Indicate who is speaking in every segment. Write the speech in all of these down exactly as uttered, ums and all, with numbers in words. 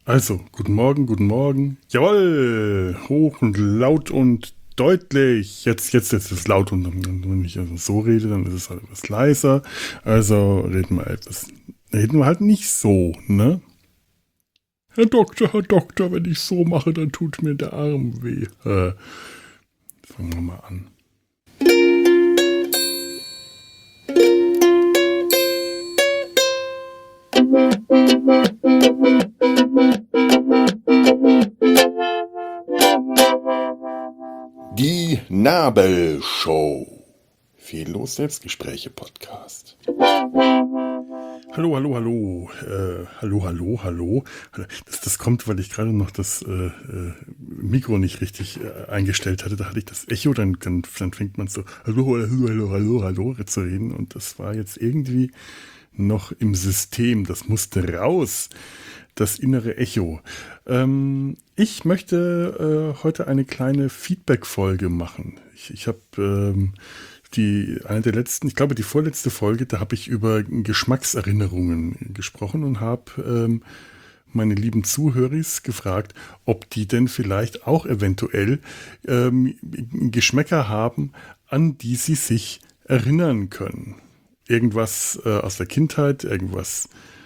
Speaker 1: Also, guten Morgen, guten Morgen. Jawohl, hoch und laut und deutlich. Jetzt, jetzt, jetzt ist es laut und wenn ich also so rede, dann ist es halt etwas leiser. Also reden wir etwas, reden wir halt nicht so, ne? Herr Doktor, Herr Doktor, wenn ich so mache, dann tut mir der Arm weh. Äh, fangen wir mal an.
Speaker 2: Die Nabelshow. Fehllos Selbstgespräche Podcast.
Speaker 1: Hallo, hallo, hallo. Äh, hallo, hallo, hallo. Das, das kommt, weil ich gerade noch das äh, äh, Mikro nicht richtig äh, eingestellt hatte. Da hatte ich das Echo, dann, dann, dann fängt man so hallo, hallo, hallo, hallo, hallo zu reden. Und das war jetzt irgendwie noch im System. Das musste raus. Das innere Echo. Ähm, ich möchte äh, heute eine kleine Feedback-Folge machen. Ich, ich habe ähm, die eine der letzten, ich glaube die vorletzte Folge, da habe ich über Geschmackserinnerungen gesprochen und habe ähm, meine lieben Zuhörer gefragt, ob die denn vielleicht auch eventuell ähm, Geschmäcker haben, an die sie sich erinnern können. Irgendwas äh, aus der Kindheit, irgendwas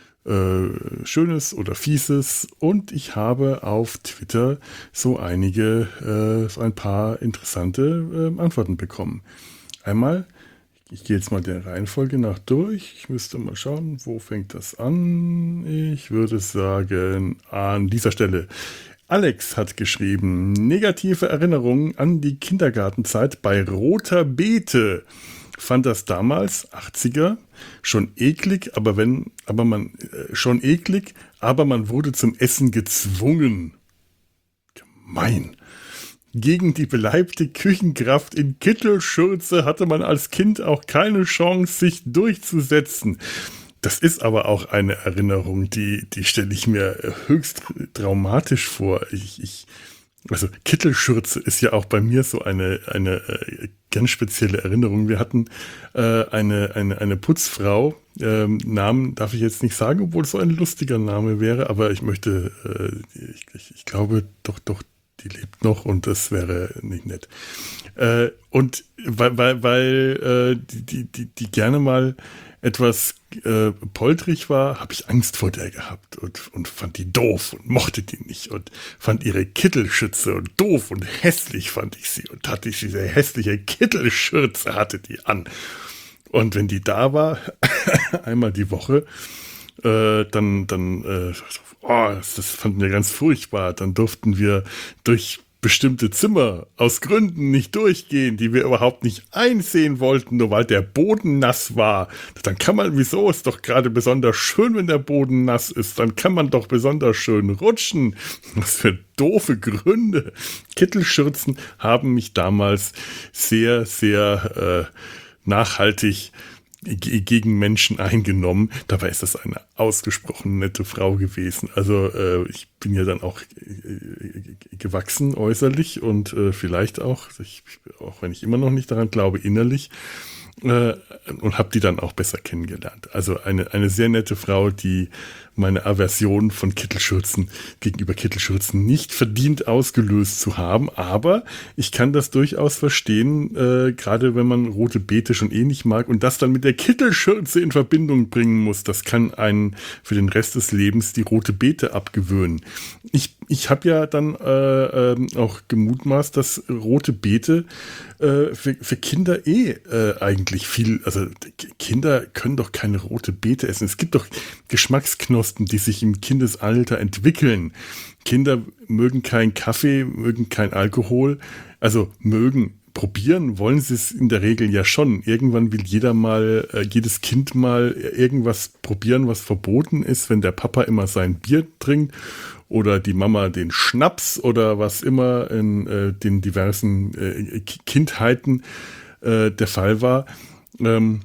Speaker 1: Äh, Schönes oder Fieses, und ich habe auf Twitter so einige, äh, so ein paar interessante äh, Antworten bekommen. Einmal, ich gehe jetzt mal der Reihenfolge nach durch, ich müsste mal schauen, wo fängt das an? Ich würde sagen, an dieser Stelle. Alex hat geschrieben, negative Erinnerungen an die Kindergartenzeit bei roter Beete. Fand das damals, achtziger, schon eklig, aber wenn, aber man, äh, schon eklig, aber man wurde zum Essen gezwungen. Gemein. Gegen die beleibte Küchenkraft in Kittelschürze hatte man als Kind auch keine Chance, sich durchzusetzen. Das ist aber auch eine Erinnerung, die, die stelle ich mir höchst traumatisch vor. Ich, ich, also Kittelschürze ist ja auch bei mir so eine, eine äh, ganz spezielle Erinnerung. Wir hatten äh, eine, eine, eine Putzfrau, ähm, Namen darf ich jetzt nicht sagen, obwohl es so ein lustiger Name wäre, aber ich möchte, äh, ich, ich, ich glaube doch, doch, die lebt noch und das wäre nicht nett. Äh, und weil, weil, weil äh, die, die, die gerne mal etwas äh, poltrig war, habe ich Angst vor der gehabt und, und fand die doof und mochte die nicht und fand ihre Kittelschürze und doof und hässlich fand ich sie und hatte ich diese hässliche Kittelschürze, hatte die an. Und wenn die da war, einmal die Woche, äh, dann, dann äh, oh, das, das fanden wir ganz furchtbar. Dann durften wir durch bestimmte Zimmer aus Gründen nicht durchgehen, die wir überhaupt nicht einsehen wollten, nur weil der Boden nass war. Dann kann man, wieso ist doch gerade besonders schön, wenn der Boden nass ist, dann kann man doch besonders schön rutschen. Was für doofe Gründe. Kittelschürzen haben mich damals sehr, sehr äh, nachhaltig gegen Menschen eingenommen. Dabei ist das eine ausgesprochen nette Frau gewesen. Also äh, ich bin ja dann auch äh, gewachsen äußerlich und äh, vielleicht auch, ich, auch wenn ich immer noch nicht daran glaube, innerlich, äh, und habe die dann auch besser kennengelernt. Also eine, eine sehr nette Frau, die meine Aversion von Kittelschürzen gegenüber Kittelschürzen nicht verdient ausgelöst zu haben, aber ich kann das durchaus verstehen, äh, gerade wenn man rote Beete schon eh nicht mag und das dann mit der Kittelschürze in Verbindung bringen muss, das kann einen für den Rest des Lebens die rote Beete abgewöhnen. Ich, ich habe ja dann äh, äh, auch gemutmaßt, dass rote Beete äh, für, für Kinder eh äh, eigentlich viel, also Kinder können doch keine rote Beete essen. Es gibt doch Geschmacksknospen, die sich im Kindesalter entwickeln. Kinder mögen keinen Kaffee, mögen kein Alkohol, also mögen probieren, wollen sie es in der Regel ja schon. Irgendwann will jeder mal, äh, jedes Kind mal irgendwas probieren, was verboten ist, wenn der Papa immer sein Bier trinkt oder die Mama den Schnaps oder was immer in äh, den diversen äh, Kindheiten äh, der Fall war. Ähm,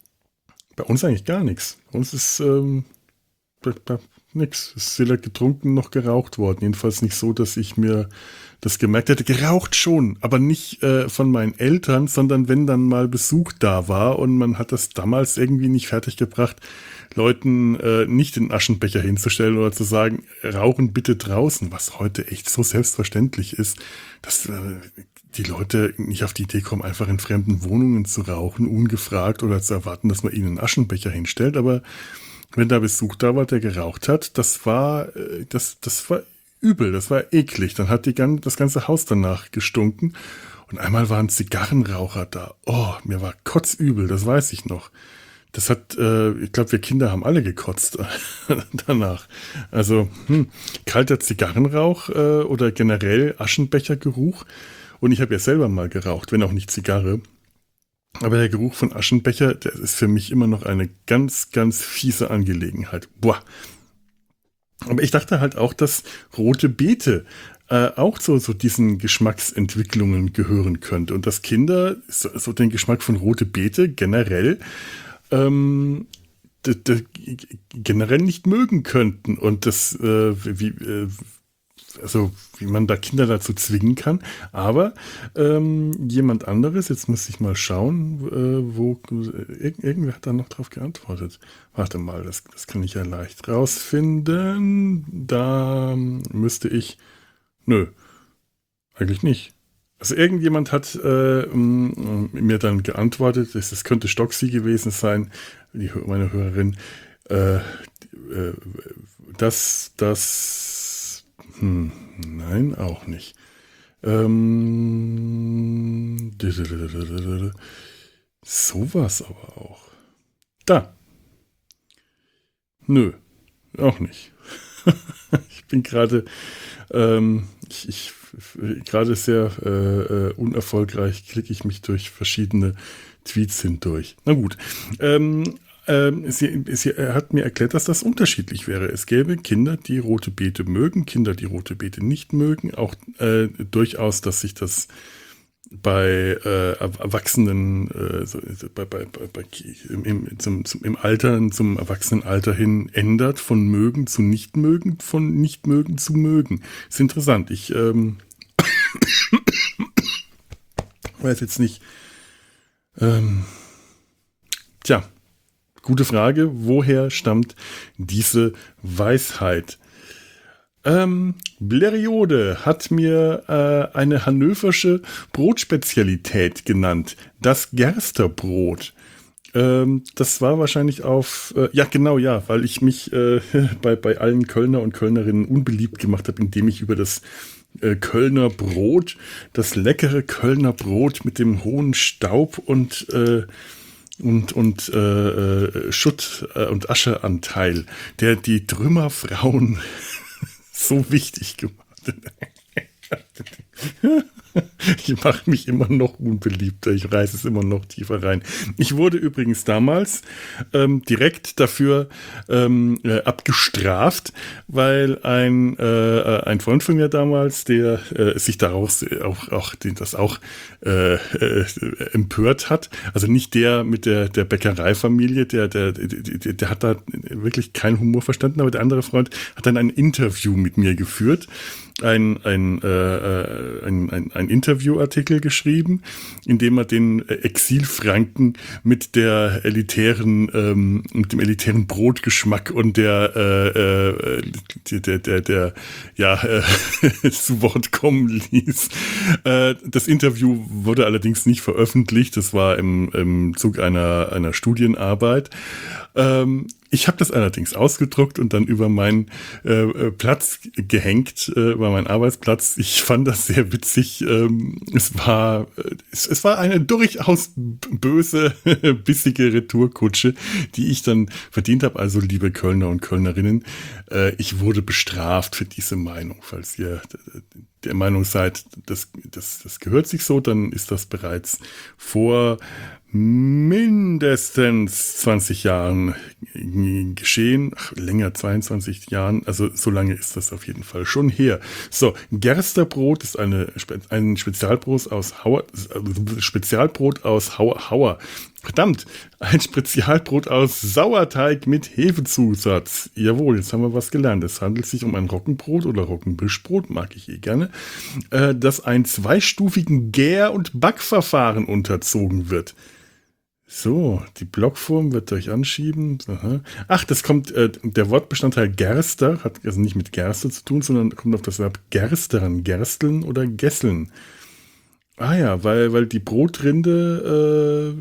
Speaker 1: bei uns eigentlich gar nichts. Bei uns ist ähm, nix. Es ist weder getrunken noch geraucht worden. Jedenfalls nicht so, dass ich mir das gemerkt hätte. Geraucht schon, aber nicht äh, von meinen Eltern, sondern wenn dann mal Besuch da war und man hat das damals irgendwie nicht fertiggebracht, Leuten äh, nicht den Aschenbecher hinzustellen oder zu sagen, rauchen bitte draußen, was heute echt so selbstverständlich ist, dass äh, die Leute nicht auf die Idee kommen, einfach in fremden Wohnungen zu rauchen, ungefragt oder zu erwarten, dass man ihnen einen Aschenbecher hinstellt. Aber wenn da Besuch da war, der geraucht hat, das war, äh, das, das war übel, das war eklig. Dann hat die, das ganze Haus danach gestunken. Und einmal waren Zigarrenraucher da. Oh, mir war kotzübel, das weiß ich noch. Das hat, äh, ich glaube, wir Kinder haben alle gekotzt danach. Also hm, kalter Zigarrenrauch äh, oder generell Aschenbechergeruch. Und ich habe ja selber mal geraucht, wenn auch nicht Zigarre. Aber der Geruch von Aschenbecher, der ist für mich immer noch eine ganz, ganz fiese Angelegenheit. Boah. Aber ich dachte halt auch, dass rote Beete äh, auch so, so diesen Geschmacksentwicklungen gehören könnte. Und dass Kinder so, so den Geschmack von rote Beete generell ähm, d- d- generell nicht mögen könnten. Und das, äh, wie, äh, also wie man da Kinder dazu zwingen kann. Aber ähm, jemand anderes, jetzt muss ich mal schauen, äh, wo ir- irgendwer hat da noch drauf geantwortet. Warte mal, das, das kann ich ja leicht rausfinden. Da müsste ich, nö, eigentlich nicht. Also irgendjemand hat äh, m- mir dann geantwortet, das, das könnte Stoxi gewesen sein, die, meine Hörerin, äh, äh, dass das, hm, nein, auch nicht. Ähm, sowas aber auch. Da. Nö, auch nicht. Ich bin gerade, ähm, ich, ich gerade sehr äh, äh, unerfolgreich klicke ich mich durch verschiedene Tweets hindurch. Na gut. Ähm, ähm, sie, sie hat mir erklärt, dass das unterschiedlich wäre. Es gäbe Kinder, die rote Beete mögen, Kinder, die rote Beete nicht mögen. Auch äh, durchaus, dass sich das bei äh, Erwachsenen, äh, so, bei, bei, bei, bei, im, zum, zum, im Alter, zum Erwachsenenalter hin ändert, von mögen zu nicht mögen, von nicht mögen zu mögen. Ist interessant. Ich ähm, weiß jetzt nicht. Ähm, tja, gute Frage. Woher stammt diese Weisheit? Ähm, Blériode hat mir äh, eine hannoversche Brotspezialität genannt. Das Gersterbrot. Ähm, das war wahrscheinlich auf, äh, ja genau, ja, weil ich mich äh, bei, bei allen Kölner und Kölnerinnen unbeliebt gemacht habe, indem ich über das äh, Kölner Brot, das leckere Kölner Brot mit dem hohen Staub und äh, und, und äh, Schutt äh, und Ascheanteil, der die Trümmerfrauen so wichtig gemacht. Ich mache mich immer noch unbeliebter. Ich reiße es immer noch tiefer rein. Ich wurde übrigens damals ähm, direkt dafür ähm, äh, abgestraft, weil ein, äh, ein Freund von mir damals, der äh, sich daraus auch, auch den, das auch äh, äh, empört hat. Also nicht der mit der, der Bäckereifamilie, der, der, der, der hat da wirklich keinen Humor verstanden, aber der andere Freund hat dann ein Interview mit mir geführt. Ein, ein, äh, ein, ein, ein Interviewartikel geschrieben, in dem er den Exilfranken mit der elitären, ähm, mit dem elitären Brotgeschmack und der, äh, äh, der, der, der, ja, äh, zu Wort kommen ließ. Äh, das Interview wurde allerdings nicht veröffentlicht. Das war im, im Zug einer, einer Studienarbeit. Ähm, Ich habe das allerdings ausgedruckt und dann über meinen äh, Platz gehängt, äh, über meinen Arbeitsplatz. Ich fand das sehr witzig. Ähm, es war, äh, es, es war eine durchaus böse, bissige Retourkutsche, die ich dann verdient habe. Also, liebe Kölner und Kölnerinnen, äh, ich wurde bestraft für diese Meinung. Falls ihr der Meinung seid, das, das, das gehört sich so, dann ist das bereits vor mindestens zwanzig Jahren geschehen. Ach, länger, zweiundzwanzig Jahren. Also so lange ist das auf jeden Fall schon her. So, Gersterbrot ist eine, ein Spezialbrot aus Hauer, Spezialbrot aus Hauer, Hauer Verdammt, ein Spezialbrot aus Sauerteig mit Hefezusatz. Jawohl, jetzt haben wir was gelernt. Es handelt sich um ein Roggenbrot oder Roggenmischbrot, mag ich eh gerne, äh, das einem zweistufigen Gär- und Backverfahren unterzogen wird. So, die Blockform wird euch anschieben. Aha. Ach, das kommt, äh, der Wortbestandteil Gerster hat also nicht mit Gerste zu tun, sondern kommt auf das Verb gerstern, gersteln oder gesseln. Ah ja, weil, weil die Brotrinde,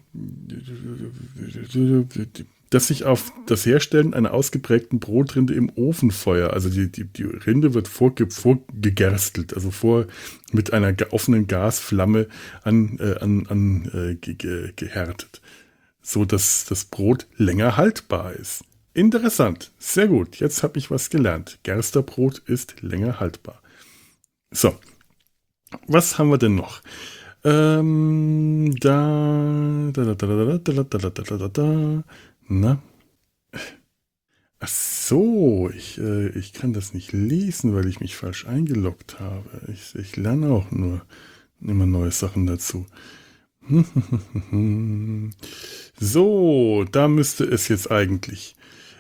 Speaker 1: äh, das sich auf das Herstellen einer ausgeprägten Brotrinde im Ofenfeuer, also die, die, die Rinde wird vorge, vorgegerstelt, also vor mit einer offenen Gasflamme an, äh, an, an äh, ge, ge, gehärtet, so dass das Brot länger haltbar ist. Interessant, sehr gut, jetzt habe ich was gelernt. Gersterbrot ist länger haltbar. So. Was haben wir denn noch? Ähm, da, da, da, da, da, da, da, da, da, da, na? Ach so, ich, äh, ich kann das nicht lesen, weil ich mich falsch eingeloggt habe. Ich, ich lerne auch nur immer neue Sachen dazu. So, da müsste es jetzt eigentlich.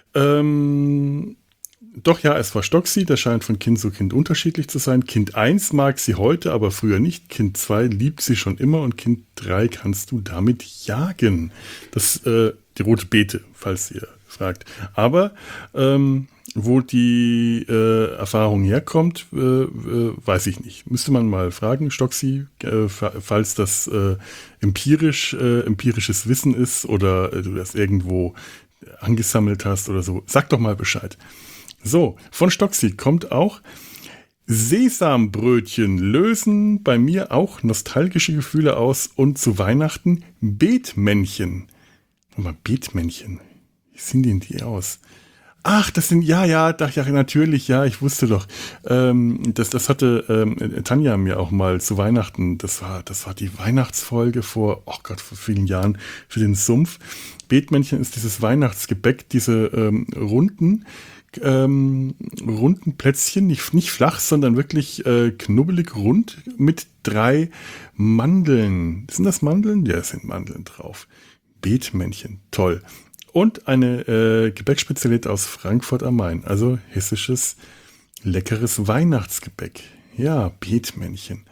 Speaker 1: Ähm, Doch ja, es war Stoxi, das scheint von Kind zu Kind unterschiedlich zu sein. Kind eins mag sie heute, aber früher nicht. Kind zwei liebt sie schon immer und Kind drei kannst du damit jagen. Das äh, die rote Beete, falls ihr fragt. Aber ähm, wo die äh, Erfahrung herkommt, äh, äh, weiß ich nicht. Müsste man mal fragen, Stoxi, äh, falls das äh, empirisch, äh, empirisches Wissen ist oder äh, du das irgendwo angesammelt hast oder so. Sag doch mal Bescheid. So, von Stoxi kommt auch: Sesambrötchen lösen bei mir auch nostalgische Gefühle aus und zu Weihnachten Beetmännchen. Mal Beetmännchen. Wie sehen denn die aus? Ach, das sind, ja, ja, doch, ja, natürlich, ja, ich wusste doch. Ähm, das, das hatte ähm, Tanja mir auch mal zu Weihnachten, das war, das war die Weihnachtsfolge vor, oh Gott, vor vielen Jahren für den Sumpf. Beetmännchen ist dieses Weihnachtsgebäck, diese ähm, runden, Ähm, runden Plätzchen, nicht, nicht flach, sondern wirklich äh, knubbelig rund mit drei Mandeln. Sind das Mandeln? Ja, es sind Mandeln drauf. Beetmännchen, toll. Und eine äh, Gebäckspezialität aus Frankfurt am Main, also hessisches, leckeres Weihnachtsgebäck. Ja, Beetmännchen.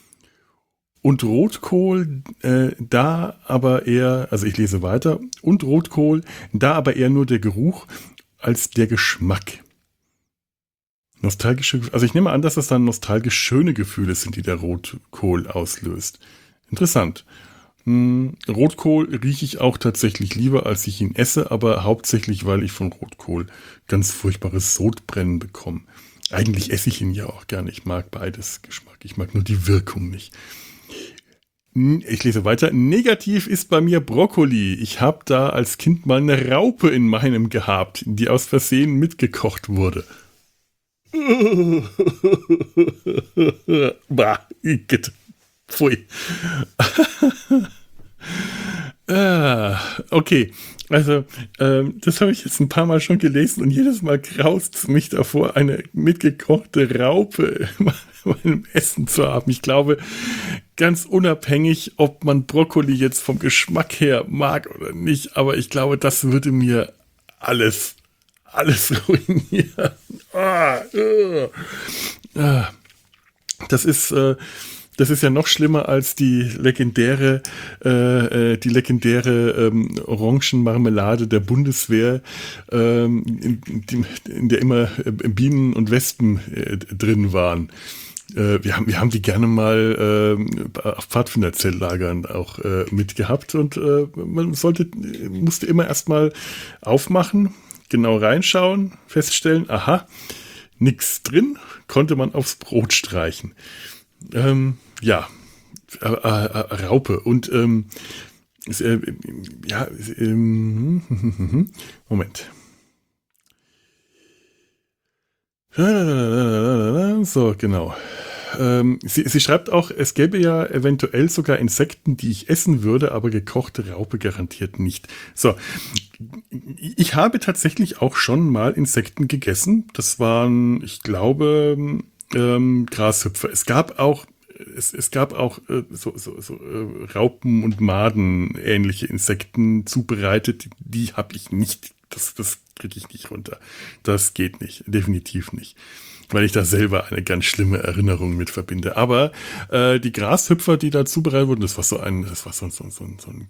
Speaker 1: Und Rotkohl, äh, da aber eher, also ich lese weiter, und Rotkohl, da aber eher nur der Geruch als der Geschmack. Nostalgische, also ich nehme an, dass das dann nostalgisch schöne Gefühle sind, die der Rotkohl auslöst. Interessant. Hm, Rotkohl rieche ich auch tatsächlich lieber, als ich ihn esse, aber hauptsächlich, weil ich von Rotkohl ganz furchtbares Sodbrennen bekomme. Eigentlich esse ich ihn ja auch gerne. Ich mag beides Geschmack. Ich mag nur die Wirkung nicht. Ich lese weiter. Negativ ist bei mir Brokkoli. Ich habe da als Kind mal eine Raupe in meinem gehabt, die aus Versehen mitgekocht wurde. Bah, pfui. ah, okay, also ähm, das habe ich jetzt ein paar Mal schon gelesen und jedes Mal graust es mich davor, eine mitgekochte Raupe in meinem Essen zu haben. Ich glaube, ganz unabhängig, ob man Brokkoli jetzt vom Geschmack her mag oder nicht, aber ich glaube, das würde mir alles, alles ruinieren. Ah, uh, ah. Das ist, äh, das ist ja noch schlimmer als die legendäre, äh, die legendäre ähm, Orangenmarmelade der Bundeswehr, ähm, in, in der immer Bienen und Wespen äh, drin waren. Wir haben, wir haben die gerne mal äh, auf Pfadfinderzelllagern auch äh, mitgehabt und äh, man sollte, musste immer erstmal aufmachen, genau reinschauen, feststellen, aha, nix drin, konnte man aufs Brot streichen. Ähm, ja, äh, äh, Raupe und ähm, äh, ja, äh, Moment. So, genau. Ähm, sie, sie schreibt auch, es gäbe ja eventuell sogar Insekten, die ich essen würde, aber gekochte Raupe garantiert nicht. So, ich habe tatsächlich auch schon mal Insekten gegessen. Das waren, ich glaube, ähm, Grashüpfer. Es gab auch es, es gab auch äh, so, so, so äh, Raupen und Maden ähnliche Insekten zubereitet, die habe ich nicht, das, das kriege ich nicht runter. Das geht nicht, definitiv nicht. Weil ich da selber eine ganz schlimme Erinnerung mit verbinde. Aber äh, die Grashüpfer, die da zubereitet wurden, das war so ein, das war so, so, so, so ein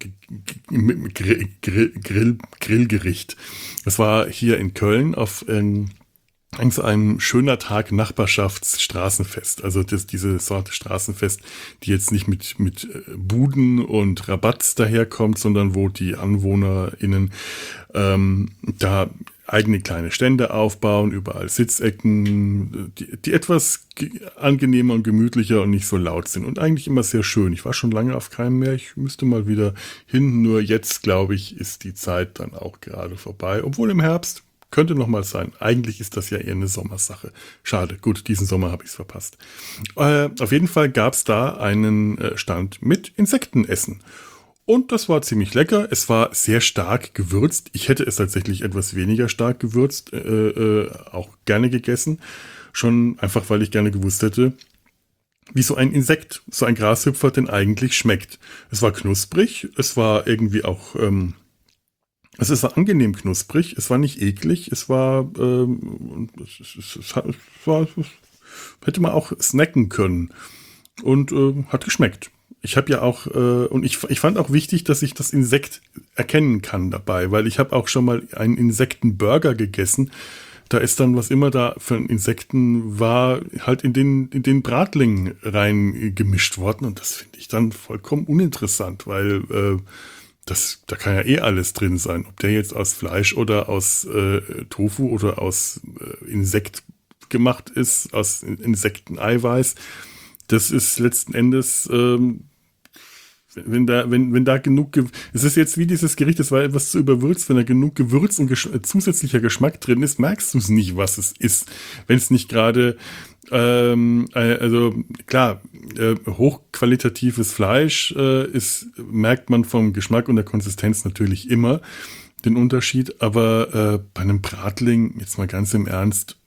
Speaker 1: Grill, Grill, Grill, Grillgericht. Das war hier in Köln auf ähm, so ein schöner Tag Nachbarschaftsstraßenfest. Also das, diese Sorte Straßenfest, die jetzt nicht mit, mit Buden und Rabatz daherkommt, sondern wo die AnwohnerInnen ähm, da eigene kleine Stände aufbauen, überall Sitzecken, die, die etwas angenehmer und gemütlicher und nicht so laut sind und eigentlich immer sehr schön. Ich war schon lange auf keinem mehr, ich müsste mal wieder hin, nur jetzt, glaube ich, ist die Zeit dann auch gerade vorbei, obwohl im Herbst könnte noch mal sein. Eigentlich ist das ja eher eine Sommersache. Schade, gut, diesen Sommer habe ich es verpasst. Äh, auf jeden Fall gab es da einen äh, Stand mit Insektenessen. Und das war ziemlich lecker. Es war sehr stark gewürzt. Ich hätte es tatsächlich etwas weniger stark gewürzt, äh, äh, auch gerne gegessen. Schon einfach, weil ich gerne gewusst hätte, wie so ein Insekt, so ein Grashüpfer denn eigentlich schmeckt. Es war knusprig, es war irgendwie auch, ähm, also es war angenehm knusprig, es war nicht eklig, es war, ähm, es, es, es, es war, es hätte man auch snacken können und äh, hat geschmeckt. Ich habe ja auch, äh, und ich, ich fand auch wichtig, dass ich das Insekt erkennen kann dabei, weil ich habe auch schon mal einen Insektenburger gegessen. Da ist dann, was immer da für ein Insekten war, halt in den, in den Bratling reingemischt worden. Und das finde ich dann vollkommen uninteressant, weil äh, das, da kann ja eh alles drin sein. Ob der jetzt aus Fleisch oder aus äh, Tofu oder aus äh, Insekt gemacht ist, aus Insekteneiweiß. Das ist letzten Endes, ähm, wenn da, wenn, wenn da genug, Ge- es ist jetzt wie dieses Gericht, das war etwas zu überwürzt, wenn da genug Gewürz und Gesch- zusätzlicher Geschmack drin ist, merkst du es nicht, was es ist. Wenn es nicht gerade, ähm, äh, also klar, äh, hochqualitatives Fleisch äh, ist, merkt man vom Geschmack und der Konsistenz natürlich immer den Unterschied, aber äh, bei einem Bratling, jetzt mal ganz im Ernst,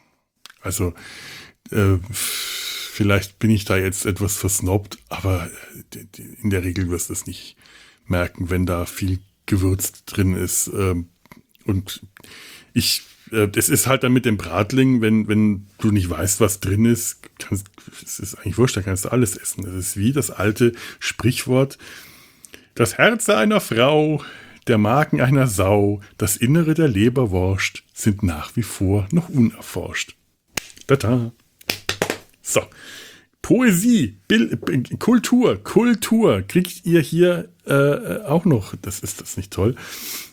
Speaker 1: also äh, vielleicht bin ich da jetzt etwas versnobbt, aber in der Regel wirst du es nicht merken, wenn da viel Gewürz drin ist. Und ich, es ist halt dann mit dem Bratling, wenn, wenn du nicht weißt, was drin ist, kannst, es ist eigentlich wurscht, da kannst du alles essen. Das ist wie das alte Sprichwort: Das Herz einer Frau, der Magen einer Sau, das Innere der Leberwurst sind nach wie vor noch unerforscht. Tada! So, Poesie, Bild, Kultur, Kultur kriegt ihr hier äh, auch noch. Das ist das nicht toll.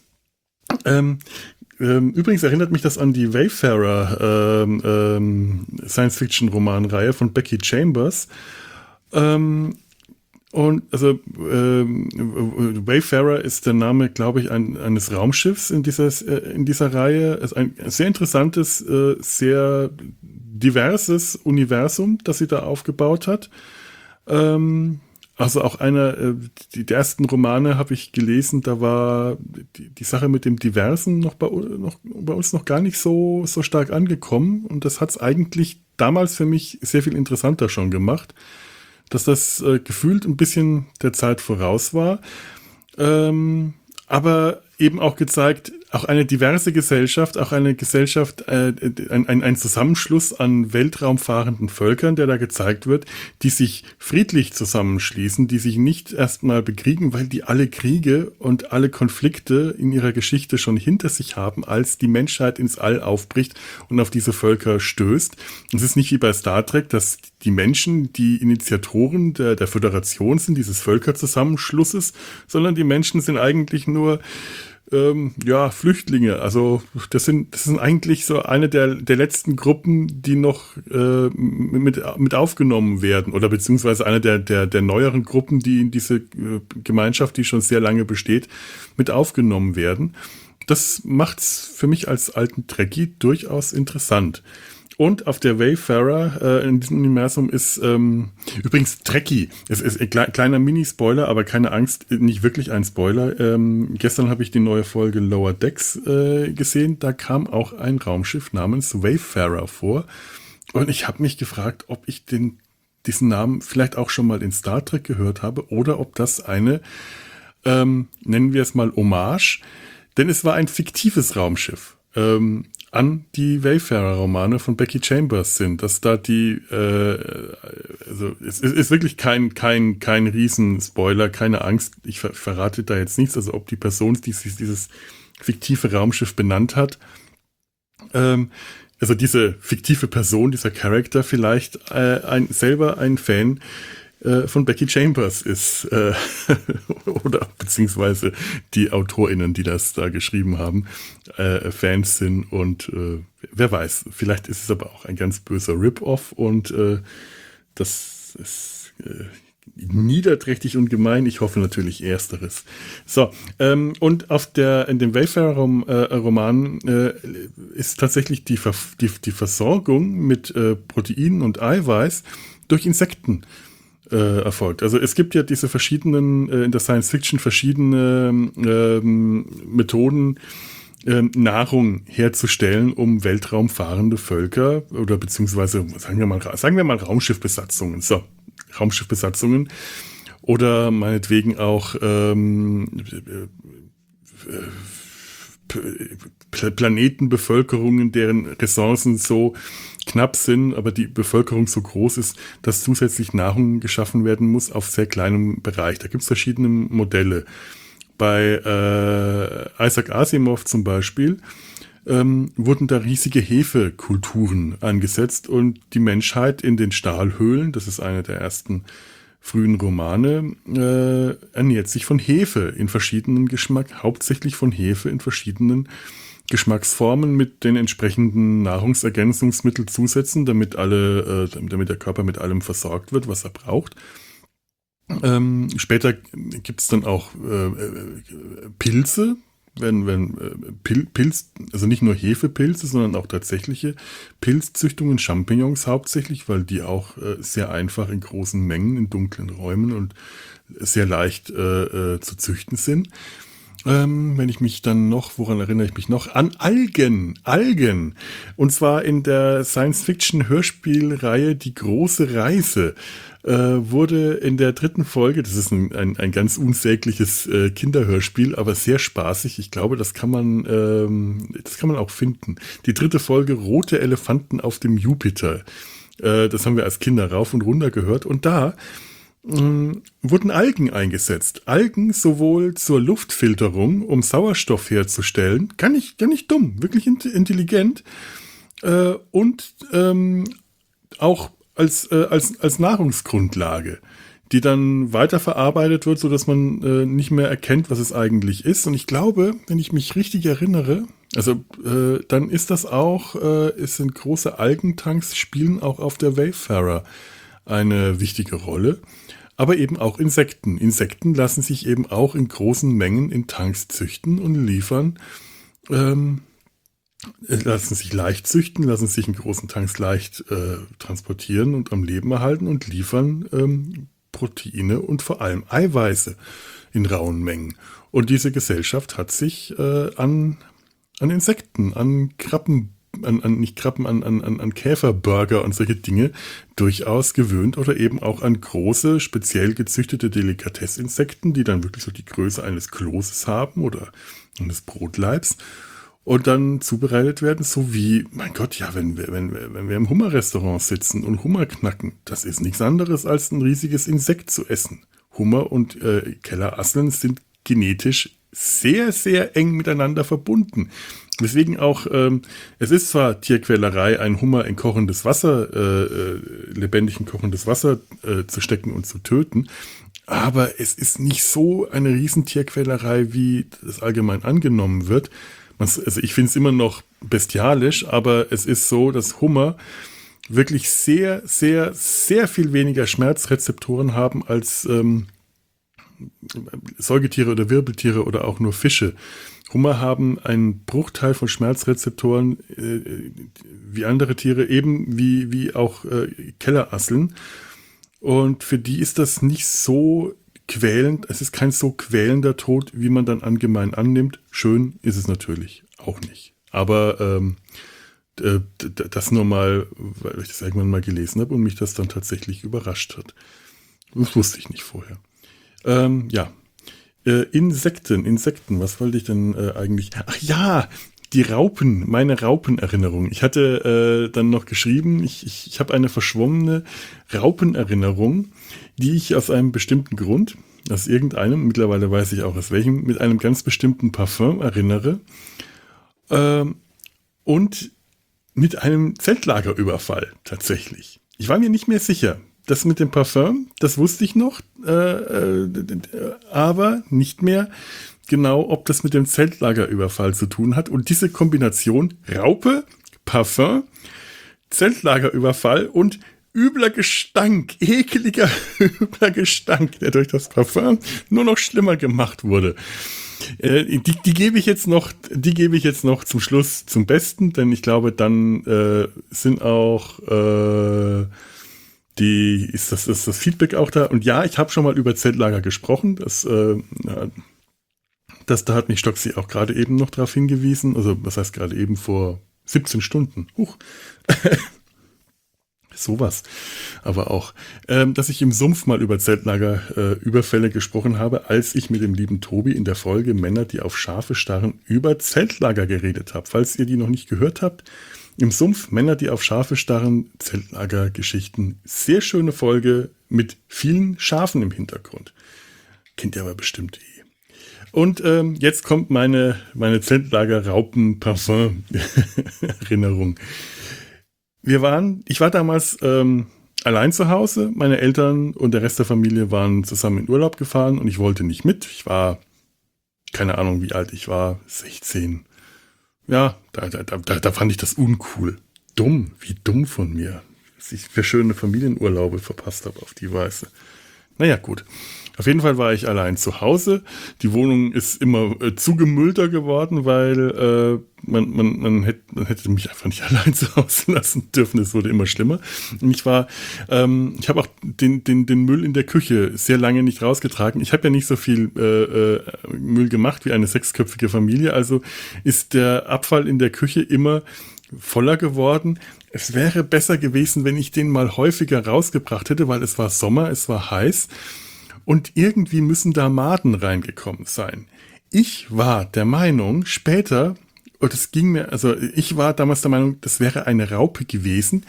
Speaker 1: Ähm, ähm, übrigens erinnert mich das an die Wayfarer ähm, ähm, Science-Fiction-Romanreihe von Becky Chambers. Ähm, und also ähm, Wayfarer ist der Name, glaube ich, ein, eines Raumschiffs in dieser, äh, in dieser Reihe. Es ist ein sehr interessantes, äh, sehr diverses Universum, das sie da aufgebaut hat. Ähm, also auch einer, äh, die, die ersten Romane habe ich gelesen, da war die, die Sache mit dem Diversen noch bei, noch bei uns noch gar nicht so, so stark angekommen. Und das hat es eigentlich damals für mich sehr viel interessanter schon gemacht, dass das äh, gefühlt ein bisschen der Zeit voraus war. Ähm, aber eben auch gezeigt, auch eine diverse Gesellschaft, auch eine Gesellschaft, äh, ein, ein, ein Zusammenschluss an weltraumfahrenden Völkern, der da gezeigt wird, die sich friedlich zusammenschließen, die sich nicht erstmal bekriegen, weil die alle Kriege und alle Konflikte in ihrer Geschichte schon hinter sich haben, als die Menschheit ins All aufbricht und auf diese Völker stößt. Es ist nicht wie bei Star Trek, dass die Menschen die Initiatoren der, der Föderation sind, dieses Völkerzusammenschlusses, sondern die Menschen sind eigentlich nur Ähm, ja, Flüchtlinge. Also das sind das sind eigentlich so eine der der letzten Gruppen, die noch äh, mit mit aufgenommen werden, oder beziehungsweise eine der der der neueren Gruppen, die in diese äh, Gemeinschaft, die schon sehr lange besteht, mit aufgenommen werden. Das macht's für mich als alten Trekkie durchaus interessant. Und auf der Wayfarer äh, in diesem Universum ist ähm, übrigens Trekkie. Es ist ein kle- kleiner Mini-Spoiler, aber keine Angst, nicht wirklich ein Spoiler. Ähm, gestern habe ich die neue Folge Lower Decks äh, gesehen. Da kam auch ein Raumschiff namens Wayfarer vor. Und ich habe mich gefragt, ob ich den diesen Namen vielleicht auch schon mal in Star Trek gehört habe oder ob das eine, ähm, nennen wir es mal Hommage, denn es war ein fiktives Raumschiff, ähm, an die Wayfarer-Romane von Becky Chambers sind, dass da die, äh, also es ist wirklich kein kein kein Riesenspoiler, keine Angst, ich ver- verrate da jetzt nichts, also ob die Person, die sich dieses fiktive Raumschiff benannt hat, ähm, also diese fiktive Person, dieser Charakter vielleicht äh, ein, selber ein Fan äh, von Becky Chambers ist äh, oder beziehungsweise die AutorInnen, die das da geschrieben haben, äh, Fans sind und äh, wer weiß, vielleicht ist es aber auch ein ganz böser Rip-Off und äh, das ist äh, niederträchtig und gemein. Ich hoffe natürlich Ersteres. So, ähm, und auf der, in dem Wayfarer-Roman äh, ist tatsächlich die, Ver die, die Versorgung mit äh, Proteinen und Eiweiß durch Insekten äh, erfolgt. Also es gibt ja diese verschiedenen, äh, in der Science Fiction verschiedene ähm, Methoden, ähm, Nahrung herzustellen, um weltraumfahrende Völker oder beziehungsweise, sagen wir mal, sagen wir mal Raumschiffbesatzungen, so, Raumschiffbesatzungen oder meinetwegen auch ähm, P- Planetenbevölkerungen, deren Ressourcen so knapp sind, aber die Bevölkerung so groß ist, dass zusätzlich Nahrung geschaffen werden muss auf sehr kleinem Bereich. Da gibt es verschiedene Modelle. Bei äh, Isaac Asimov zum Beispiel ähm, wurden da riesige Hefekulturen angesetzt und die Menschheit in den Stahlhöhlen, das ist einer der ersten frühen Romane, äh, ernährt sich von Hefe in verschiedenen Geschmack, hauptsächlich von Hefe in verschiedenen Geschmacksformen mit den entsprechenden Nahrungsergänzungsmitteln zusetzen, damit alle, äh, damit der Körper mit allem versorgt wird, was er braucht. Ähm, später gibt es dann auch äh, Pilze, wenn, wenn äh, Pil Pilz, also nicht nur Hefepilze, sondern auch tatsächliche Pilzzüchtungen, Champignons hauptsächlich, weil die auch äh, sehr einfach in großen Mengen in dunklen Räumen und sehr leicht äh, äh, zu züchten sind. Ähm, wenn ich mich dann noch, woran erinnere ich mich noch? An Algen, Algen. Und zwar in der Science-Fiction-Hörspielreihe Die große Reise äh, wurde in der dritten Folge, das ist ein, ein, ein ganz unsägliches äh, Kinderhörspiel, aber sehr spaßig. Ich glaube, das kann man, ähm, das kann man auch finden. Die dritte Folge Rote Elefanten auf dem Jupiter. Äh, das haben wir als Kinder rauf und runter gehört. Und da wurden Algen eingesetzt. Algen sowohl zur Luftfilterung, um Sauerstoff herzustellen, gar nicht, gar nicht dumm, wirklich intelligent, äh, und ähm, auch als, äh, als, als Nahrungsgrundlage, die dann weiterverarbeitet wird, sodass man äh, nicht mehr erkennt, was es eigentlich ist. Und ich glaube, wenn ich mich richtig erinnere, also äh, dann ist das auch, äh, es sind große Algentanks, spielen auch auf der Wayfarer eine wichtige Rolle. Aber eben auch Insekten. Insekten lassen sich eben auch in großen Mengen in Tanks züchten und liefern, ähm, lassen sich leicht züchten, lassen sich in großen Tanks leicht äh, transportieren und am Leben erhalten und liefern ähm, Proteine und vor allem Eiweiße in rauen Mengen. Und diese Gesellschaft hat sich äh, an, an Insekten, an Krabben, An, an nicht Krabben, an, an, an Käferburger und solche Dinge durchaus gewöhnt oder eben auch an große, speziell gezüchtete Delikatessinsekten, die dann wirklich so die Größe eines Kloses haben oder eines Brotleibs und dann zubereitet werden, so wie, mein Gott, ja, wenn wir, wenn wir, wenn wir im Hummerrestaurant sitzen und Hummer knacken, das ist nichts anderes als ein riesiges Insekt zu essen. Hummer und äh, Kellerasseln sind genetisch sehr, sehr eng miteinander verbunden. Deswegen auch, ähm, es ist zwar Tierquälerei, ein Hummer in kochendes Wasser, äh, lebendig in kochendes Wasser äh, zu stecken und zu töten, aber es ist nicht so eine Riesentierquälerei, wie das allgemein angenommen wird. Also ich finde es immer noch bestialisch, aber es ist so, dass Hummer wirklich sehr, sehr, sehr viel weniger Schmerzrezeptoren haben als ähm, Säugetiere oder Wirbeltiere oder auch nur Fische. Hummer haben einen Bruchteil von Schmerzrezeptoren äh, wie andere Tiere, eben wie, wie auch äh, Kellerasseln. Und für die ist das nicht so quälend, es ist kein so quälender Tod, wie man dann allgemein annimmt. Schön ist es natürlich auch nicht. Aber ähm, äh, d- das nur mal, weil ich das irgendwann mal gelesen habe und mich das dann tatsächlich überrascht hat. Das wusste ich nicht vorher. Ähm, ja. Äh, Insekten, Insekten, was wollte ich denn äh, eigentlich? Ach ja, die Raupen, meine Raupenerinnerung. Ich hatte äh, dann noch geschrieben, ich, ich, ich habe eine verschwommene Raupenerinnerung, die ich aus einem bestimmten Grund, aus irgendeinem, mittlerweile weiß ich auch aus welchem, mit einem ganz bestimmten Parfum erinnere. Ähm, und mit einem Zeltlagerüberfall tatsächlich. Ich war mir nicht mehr sicher. Das mit dem Parfum, das wusste ich noch, äh, äh, aber nicht mehr genau, ob das mit dem Zeltlagerüberfall zu tun hat. Und diese Kombination Raupe, Parfum, Zeltlagerüberfall und übler Gestank, ekeliger, übler Gestank, der durch das Parfum nur noch schlimmer gemacht wurde. Äh, die, die gebe ich jetzt noch, die gebe ich jetzt noch zum Schluss zum Besten, denn ich glaube, dann äh, sind auch äh, die, ist das, ist das Feedback auch da. Und ja, ich habe schon mal über Zeltlager gesprochen. Das, äh, das, da hat mich Stoxi auch gerade eben noch darauf hingewiesen. Also, was heißt gerade eben vor siebzehn Stunden? Huch. Sowas. Aber auch, ähm, dass ich im Sumpf mal über Zeltlagerüberfälle äh, gesprochen habe, als ich mit dem lieben Tobi in der Folge Männer, die auf Schafe starren, über Zeltlager geredet habe. Falls ihr die noch nicht gehört habt, im Sumpf, Männer, die auf Schafe starren, Zeltlagergeschichten. Sehr schöne Folge mit vielen Schafen im Hintergrund. Kennt ihr aber bestimmt eh. Und ähm, jetzt kommt meine, meine Zeltlager-Raupen-Parfum-Erinnerung. Wir waren, ich war damals ähm, allein zu Hause. Meine Eltern und der Rest der Familie waren zusammen in Urlaub gefahren und ich wollte nicht mit. Ich war, keine Ahnung wie alt ich war, sechzehn. Ja, da, da, da, da fand ich das uncool. Dumm, wie dumm von mir, dass ich für schöne Familienurlaube verpasst habe auf die Weise. Naja, gut. Auf jeden Fall war ich allein zu Hause. Die Wohnung ist immer äh, zugemüllter geworden, weil äh, man, man, man, hätte, man hätte mich einfach nicht allein zu Hause lassen dürfen. Es wurde immer schlimmer. Und ich war, ähm, ich habe auch den, den, den Müll in der Küche sehr lange nicht rausgetragen. Ich habe ja nicht so viel äh, äh, Müll gemacht wie eine sechsköpfige Familie. Also ist der Abfall in der Küche immer voller geworden. Es wäre besser gewesen, wenn ich den mal häufiger rausgebracht hätte, weil es war Sommer, es war heiß. Und irgendwie müssen da Maden reingekommen sein. Ich war der Meinung, später, und es ging mir, also ich war damals der Meinung, das wäre eine Raupe gewesen,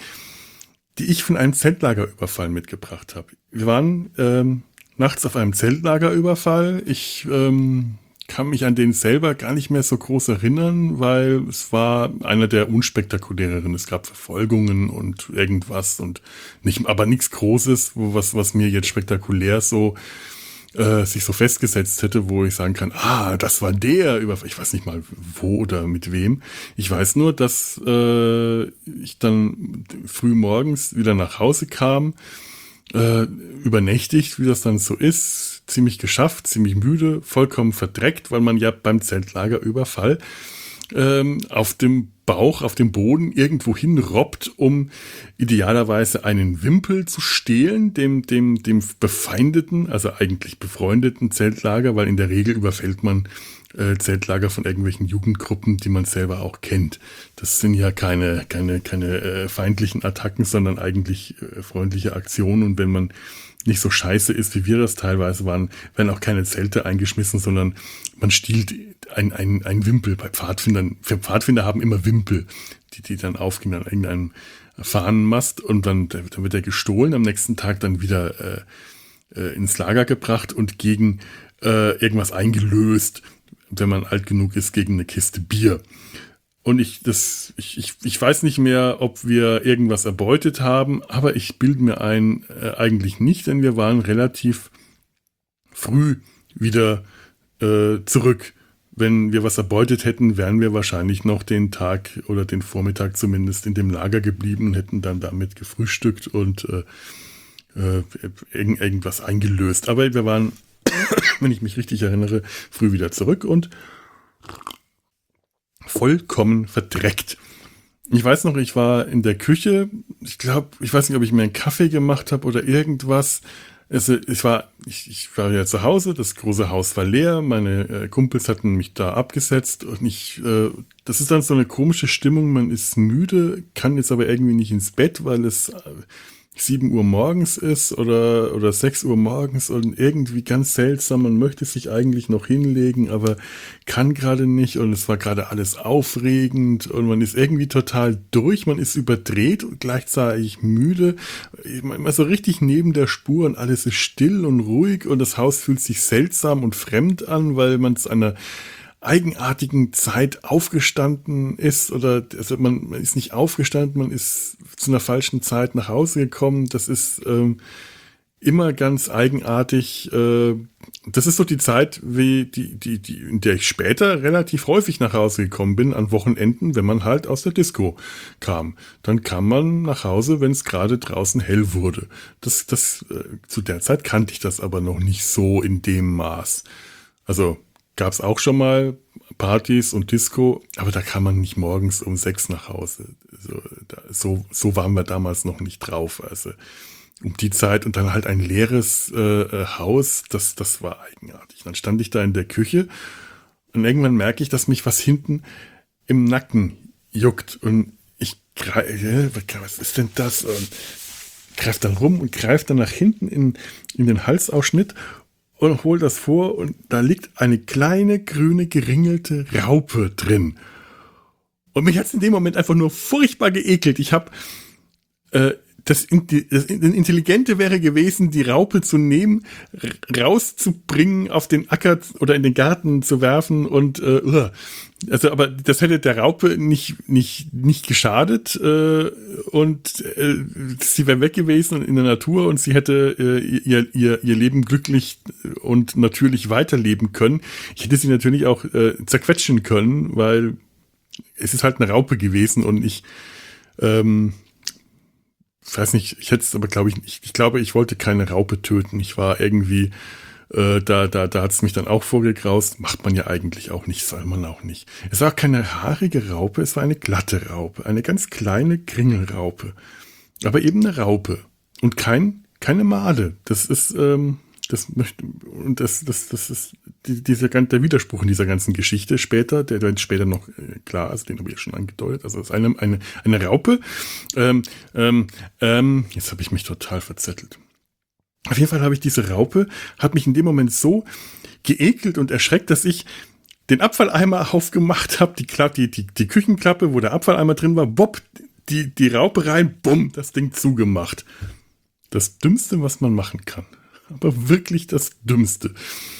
Speaker 1: die ich von einem Zeltlagerüberfall mitgebracht habe. Wir waren ähm, nachts auf einem Zeltlagerüberfall. Ich ähm, kann mich an den selber gar nicht mehr so groß erinnern, weil es war einer der unspektakuläreren. Es gab Verfolgungen und irgendwas und nicht, aber nichts Großes, wo was, was mir jetzt spektakulär so äh, sich so festgesetzt hätte, wo ich sagen kann, ah, das war der Überfall. Ich weiß nicht mal wo oder mit wem. Ich weiß nur, dass äh, ich dann früh morgens wieder nach Hause kam, äh, übernächtigt, wie das dann so ist, ziemlich geschafft, ziemlich müde, vollkommen verdreckt, weil man ja beim Zeltlagerüberfall ähm, auf dem Bauch, auf dem Boden irgendwo hinrobbt, um idealerweise einen Wimpel zu stehlen, dem, dem, dem befeindeten, also eigentlich befreundeten Zeltlager, weil in der Regel überfällt man äh, Zeltlager von irgendwelchen Jugendgruppen, die man selber auch kennt. Das sind ja keine, keine, keine äh, feindlichen Attacken, sondern eigentlich äh, freundliche Aktionen. Und wenn man nicht so scheiße ist, wie wir das teilweise waren, werden auch keine Zelte eingeschmissen, sondern man stiehlt ein, ein, ein Wimpel bei Pfadfindern. Für Pfadfinder haben immer Wimpel, die, die dann aufgehen an irgendeinem Fahnenmast und dann, dann wird er gestohlen, am nächsten Tag dann wieder äh, äh, ins Lager gebracht und gegen äh, irgendwas eingelöst, wenn man alt genug ist, gegen eine Kiste Bier. Und ich, das, ich, ich, ich weiß nicht mehr, ob wir irgendwas erbeutet haben, aber ich bilde mir ein, äh, eigentlich nicht, denn wir waren relativ früh wieder äh, zurück. Wenn wir was erbeutet hätten, wären wir wahrscheinlich noch den Tag oder den Vormittag zumindest in dem Lager geblieben und hätten dann damit gefrühstückt und äh, äh, irgend, irgendwas eingelöst. Aber wir waren, wenn ich mich richtig erinnere, früh wieder zurück und vollkommen verdreckt. Ich weiß noch, ich war in der Küche. Ich glaube, ich weiß nicht, ob ich mir einen Kaffee gemacht habe oder irgendwas. Also ich war, ich, ich war ja zu Hause, das große Haus war leer, meine äh, Kumpels hatten mich da abgesetzt und ich, äh, das ist dann so eine komische Stimmung, man ist müde, kann jetzt aber irgendwie nicht ins Bett, weil es äh, sieben Uhr morgens ist oder, oder sechs Uhr morgens und irgendwie ganz seltsam, man möchte sich eigentlich noch hinlegen, aber kann gerade nicht und es war gerade alles aufregend und man ist irgendwie total durch, man ist überdreht und gleichzeitig müde, immer so richtig neben der Spur und alles ist still und ruhig und das Haus fühlt sich seltsam und fremd an, weil man zu einer eigenartigen Zeit aufgestanden ist oder also man, man ist nicht aufgestanden, man ist zu einer falschen Zeit nach Hause gekommen. Das ist ähm, immer ganz eigenartig. Äh, das ist so die Zeit, wie die, die, die, in der ich später relativ häufig nach Hause gekommen bin, an Wochenenden, wenn man halt aus der Disco kam. Dann kam man nach Hause, wenn es gerade draußen hell wurde. Das, das, äh, zu der Zeit kannte ich das aber noch nicht so in dem Maß. Also gab es auch schon mal Partys und Disco, aber da kam man nicht morgens um sechs nach Hause. So, da, so, so waren wir damals noch nicht drauf. Also um die Zeit und dann halt ein leeres äh, Haus, das, das war eigenartig. Dann stand ich da in der Küche und irgendwann merke ich, dass mich was hinten im Nacken juckt und ich greife, was ist denn das? Und greife dann rum und greife dann nach hinten in, in den Halsausschnitt und hol das vor und da liegt eine kleine, grüne, geringelte Raupe drin. Und mich hat es in dem Moment einfach nur furchtbar geekelt. Ich habe äh, das, das Intelligente wäre gewesen, die Raupe zu nehmen, rauszubringen, auf den Acker oder in den Garten zu werfen und äh, also, aber das hätte der Raupe nicht nicht nicht geschadet äh, und äh, sie wäre weg gewesen in der Natur und sie hätte äh, ihr ihr ihr Leben glücklich und natürlich weiterleben können. Ich hätte sie natürlich auch äh, zerquetschen können, weil es ist halt eine Raupe gewesen und ich ähm, ich weiß nicht, ich hätte es aber glaube ich nicht. Ich glaube, ich wollte keine Raupe töten. Ich war irgendwie Äh, da da, da hat es mich dann auch vorgegraust. Macht man ja eigentlich auch nicht, soll man auch nicht. Es war keine haarige Raupe, es war eine glatte Raupe. Eine ganz kleine Kringelraupe. Aber eben eine Raupe. Und kein, keine Made. Das ist, ähm, das möchte, und das, das, das ist die, dieser, der Widerspruch in dieser ganzen Geschichte später, der wird später noch äh, klar, also den habe ich ja schon angedeutet. Also es ist eine, eine, eine Raupe. Ähm, ähm, ähm, jetzt habe ich mich total verzettelt. Auf jeden Fall habe ich diese Raupe, hat mich in dem Moment so geekelt und erschreckt, dass ich den Abfalleimer aufgemacht habe, die, die, die, die Küchenklappe, wo der Abfalleimer drin war, bopp, die, die Raupe rein, bumm, das Ding zugemacht. Das Dümmste, was man machen kann. Aber wirklich das Dümmste.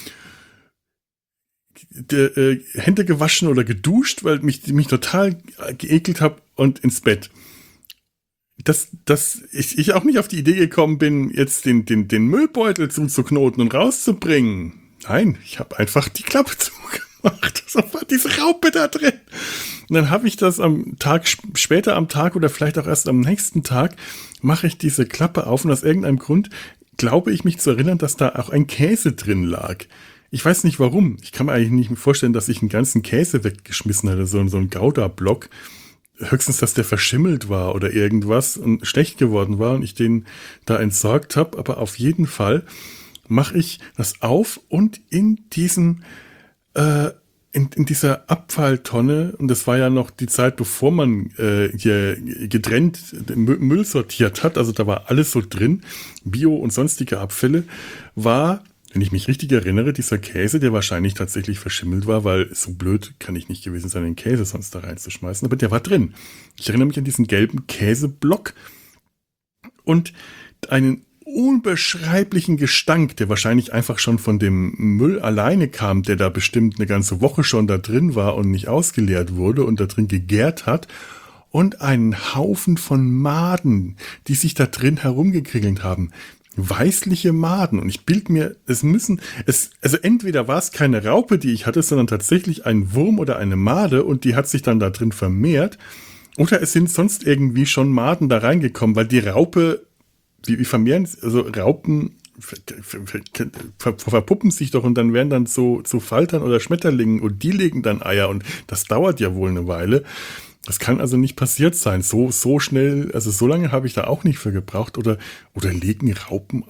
Speaker 1: Der, äh, Hände gewaschen oder geduscht, weil mich, mich total geekelt habe und ins Bett. Dass, dass ich, ich auch nicht auf die Idee gekommen bin, jetzt den, den, den Müllbeutel zuzuknoten und rauszubringen. Nein, ich habe einfach die Klappe zugemacht. So war diese Raupe da drin. Und dann habe ich das am Tag, später am Tag oder vielleicht auch erst am nächsten Tag, mache ich diese Klappe auf und aus irgendeinem Grund glaube ich mich zu erinnern, dass da auch ein Käse drin lag. Ich weiß nicht warum. Ich kann mir eigentlich nicht vorstellen, dass ich einen ganzen Käse weggeschmissen hätte, so, so ein Gouda-Block. Höchstens, dass der verschimmelt war oder irgendwas und schlecht geworden war und ich den da entsorgt habe. Aber auf jeden Fall mache ich das auf und in diesem, äh, in, in dieser Abfalltonne, und das war ja noch die Zeit, bevor man äh, hier getrennt den Müll sortiert hat, also da war alles so drin, Bio und sonstige Abfälle, war, wenn ich mich richtig erinnere, dieser Käse, der wahrscheinlich tatsächlich verschimmelt war, weil so blöd kann ich nicht gewesen sein, den Käse sonst da reinzuschmeißen, aber der war drin. Ich erinnere mich an diesen gelben Käseblock und einen unbeschreiblichen Gestank, der wahrscheinlich einfach schon von dem Müll alleine kam, der da bestimmt eine ganze Woche schon da drin war und nicht ausgeleert wurde und da drin gegärt hat, und einen Haufen von Maden, die sich da drin herumgekringelt haben. Weißliche Maden. Und ich bild mir, es müssen, es, also entweder war es keine Raupe, die ich hatte, sondern tatsächlich ein Wurm oder eine Made und die hat sich dann da drin vermehrt. Oder es sind sonst irgendwie schon Maden da reingekommen, weil die Raupe, wie, wie vermehren, also Raupen ver, ver, verpuppen sich doch und dann werden dann so zu Faltern oder Schmetterlingen und die legen dann Eier und das dauert ja wohl eine Weile. Das kann also nicht passiert sein. So, so schnell, also so lange habe ich da auch nicht für gebraucht. Oder, oder legen Raupen auch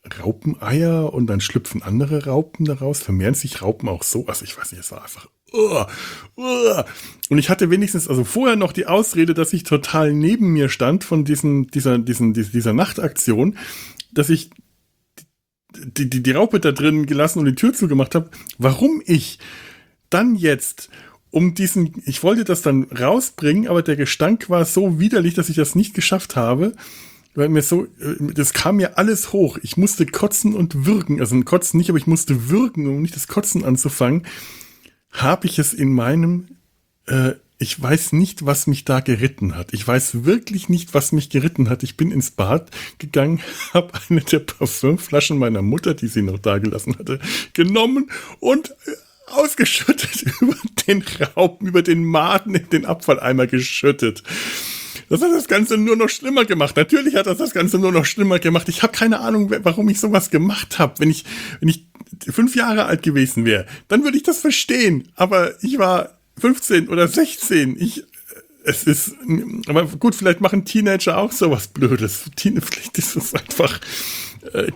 Speaker 1: Raupeneier und dann schlüpfen andere Raupen daraus, vermehren sich Raupen auch so, also ich weiß nicht, es war einfach uh, uh. Und ich hatte wenigstens also vorher noch die Ausrede, dass ich total neben mir stand von diesen, dieser, diesen, dieser Nachtaktion, dass ich die, die, die Raupe da drin gelassen und die Tür zugemacht habe. Warum ich dann jetzt um diesen, ich wollte das dann rausbringen, aber der Gestank war so widerlich, dass ich das nicht geschafft habe, weil mir so, das kam mir alles hoch. Ich musste kotzen und würgen, also ein Kotzen nicht, aber ich musste würgen, um nicht das Kotzen anzufangen. Habe ich es in meinem, äh, ich weiß nicht, was mich da geritten hat. Ich weiß wirklich nicht, was mich geritten hat. Ich bin ins Bad gegangen, habe eine der Parfümflaschen meiner Mutter, die sie noch da gelassen hatte, genommen und ausgeschüttet über den Raupen, über den Maden in den Abfalleimer geschüttet. Das hat das Ganze nur noch schlimmer gemacht. Natürlich hat das das Ganze nur noch schlimmer gemacht. Ich habe keine Ahnung, warum ich sowas gemacht habe. Wenn ich, wenn ich fünf Jahre alt gewesen wäre, dann würde ich das verstehen. Aber ich war fünfzehn oder sechzehn. Ich, es ist, aber gut, vielleicht machen Teenager auch sowas Blödes. Vielleicht ist es einfach, äh,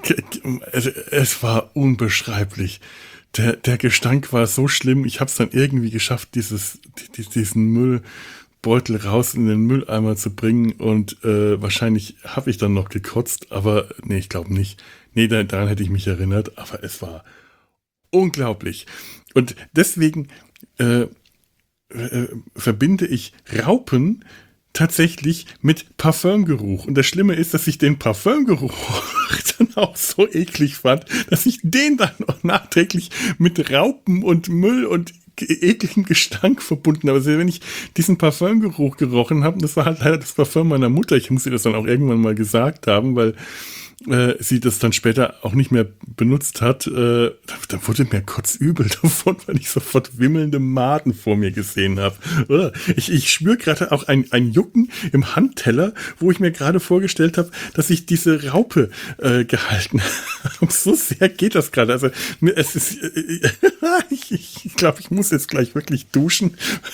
Speaker 1: es war unbeschreiblich. Der, der Gestank war so schlimm. Ich habe es dann irgendwie geschafft, dieses, diesen Müllbeutel raus in den Mülleimer zu bringen und äh, wahrscheinlich habe ich dann noch gekotzt, aber nee, ich glaube nicht. Nee, daran hätte ich mich erinnert, aber es war unglaublich. Und deswegen äh, äh, verbinde ich Raupen tatsächlich mit Parfümgeruch. Und das Schlimme ist, dass ich den Parfümgeruch dann auch so eklig fand, dass ich den dann auch nachträglich mit Raupen und Müll und ekligem Gestank verbunden habe. Also wenn ich diesen Parfümgeruch gerochen habe, das war halt leider das Parfüm meiner Mutter, ich muss ihr das dann auch irgendwann mal gesagt haben, weil äh, sie das dann später auch nicht mehr benutzt hat, äh, da, da wurde mir kotzübel davon, weil ich sofort wimmelnde Maden vor mir gesehen habe. Ich, ich spüre gerade auch ein, ein Jucken im Handteller, wo ich mir gerade vorgestellt habe, dass ich diese Raupe äh, gehalten habe. So sehr geht das gerade. Also es ist, äh, ich, ich glaube, ich muss jetzt gleich wirklich duschen,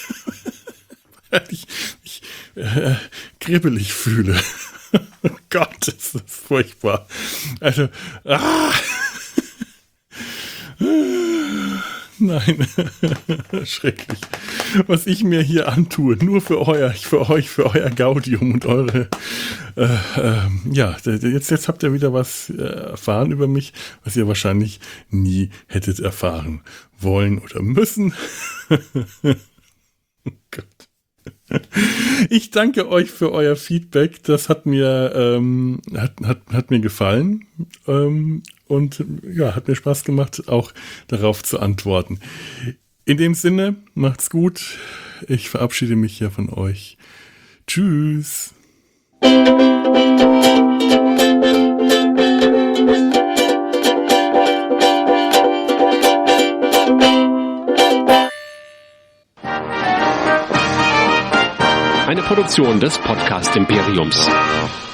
Speaker 1: weil ich mich äh, kribbelig fühle. Oh Gott, ist das furchtbar. Also, ah! Nein, schrecklich. Was ich mir hier antue, nur für euer, für euch, für euer Gaudium und eure, äh, äh, ja, jetzt, jetzt habt ihr wieder was äh, erfahren über mich, was ihr wahrscheinlich nie hättet erfahren wollen oder müssen. Oh Gott. Ich danke euch für euer Feedback. Das hat mir ähm, hat, hat, hat mir gefallen ähm, und ja, hat mir Spaß gemacht, auch darauf zu antworten. In dem Sinne, macht's gut. Ich verabschiede mich hier von euch. Tschüss.
Speaker 3: Eine Produktion des Podcast Imperiums.